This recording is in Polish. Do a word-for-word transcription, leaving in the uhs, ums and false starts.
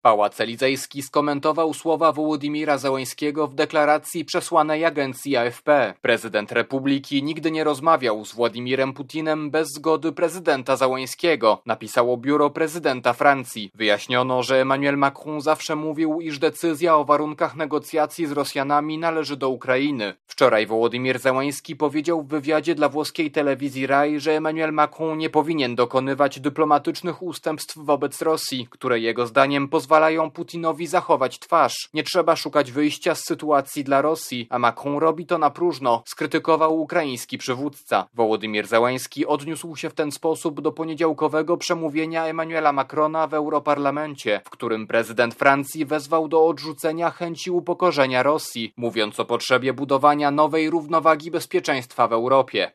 Pałac Elizejski skomentował słowa Wołodymira Zełenskiego w deklaracji przesłanej agencji A F P. Prezydent Republiki nigdy nie rozmawiał z Władimirem Putinem bez zgody prezydenta Zełenskiego, napisało biuro prezydenta Francji. Wyjaśniono, że Emmanuel Macron zawsze mówił, iż decyzja o warunkach negocjacji z Rosjanami należy do Ukrainy. Wczoraj Wołodymir Zełenski powiedział w wywiadzie dla włoskiej telewizji R A I, że Emmanuel Macron nie powinien dokonywać dyplomatycznych ustępstw wobec Rosji, które jego zdaniem pozwalają Putinowi zachować twarz. Nie trzeba szukać wyjścia z sytuacji dla Rosji, a Macron robi to na próżno, skrytykował ukraiński przywódca. Wołodymir Zełenski odniósł się w ten sposób do poniedziałkowego przemówienia Emmanuela Macrona w Europarlamencie, w którym prezydent Francji wezwał do odrzucenia chęci upokorzenia Rosji, mówiąc o potrzebie budowania nowej równowagi bezpieczeństwa w Europie.